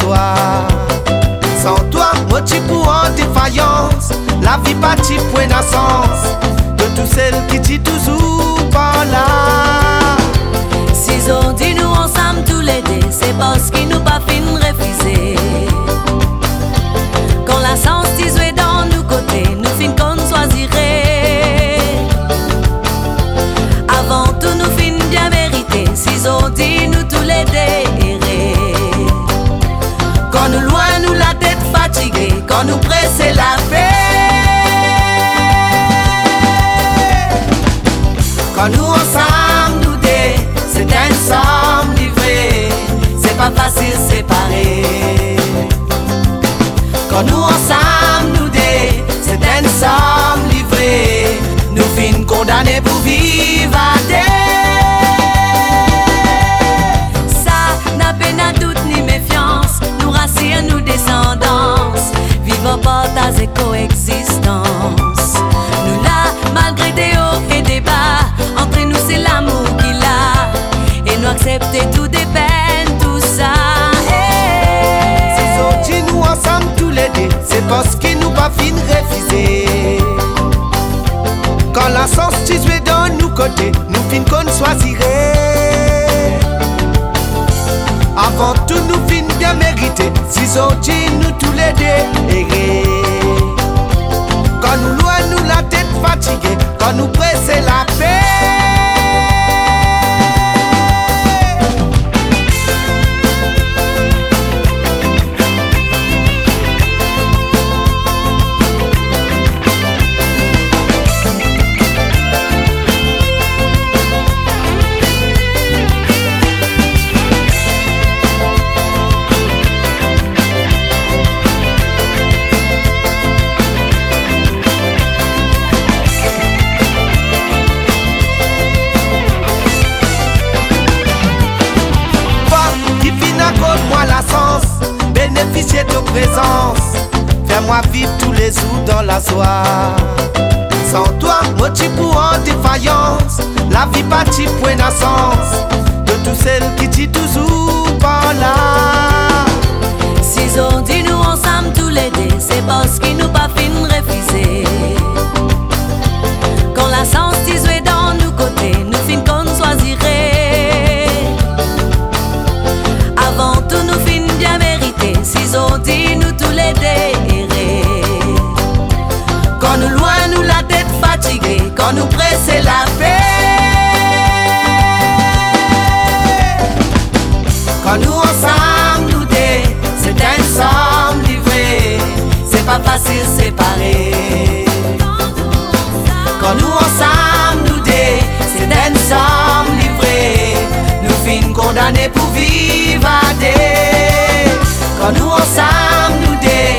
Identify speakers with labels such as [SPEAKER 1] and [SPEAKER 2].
[SPEAKER 1] soie. Sans toi, moi tu pour en défaillance. La vie partie pour un sens de tout celle qui dit toujours par là.
[SPEAKER 2] Si on dit nous ensemble tous les deux, c'est parce qu'ils nous pas fin refuser. Quand la sens est dans nos côtés, nous fin qu'on choisirait. Avant tout nous fin bien mérité. Si on dit nous tous les deux errer. Quand nous loin nous la tête fatiguée, quand nous pressons la paix. Quand nous ensemble nous deux, c'est un somme livré, c'est pas facile séparer. Quand nous ensemble nous deux, c'est un somme livré, nous fin condamnés pour vivre à deux. Ça n'a peine à doute ni méfiance, nous rassure nous descendance, vivons partage et coexistence. Nous là, malgré des hauts et des bas, entre nous c'est l'amour qu'il a, et nous accepter tout des peines, tout ça.
[SPEAKER 1] Si on dit nous ensemble tous les deux, c'est parce qu'ils nous pas fin refuser. Quand la sens tu es dans nos côtés, nous fin qu'on choisirait. Avant tout nous fin bien mérité. Si on dit nous tous les deux errer. Quand nous loin nous la tête fatiguée, quand nous pressons la paix. Bénéficier de présence, fais-moi vivre tous les jours dans la joie. Sans toi, moi tu pour en défaillance, la vie partie pour un sens de tout celle qui dit toujours par là.
[SPEAKER 2] Si on dit nous ensemble tous les deux, c'est parce qu'ils nous pas fin refuser. Quand la sens est dans nos côtés, nous fin qu'on choisirait. Avant tout nous fin bien mérité. Si on dit nous tous les deux errer. Quand nous loin nous la tête fatiguée, quand nous pressons la paix. Quand nous ensemble nous deux, c'est un somme livré, c'est pas facile séparer. Quand nous ensemble nous deux, c'est un somme livré, nous fin condamnés pour vivre à deux. Quand nous ensemble nous deux,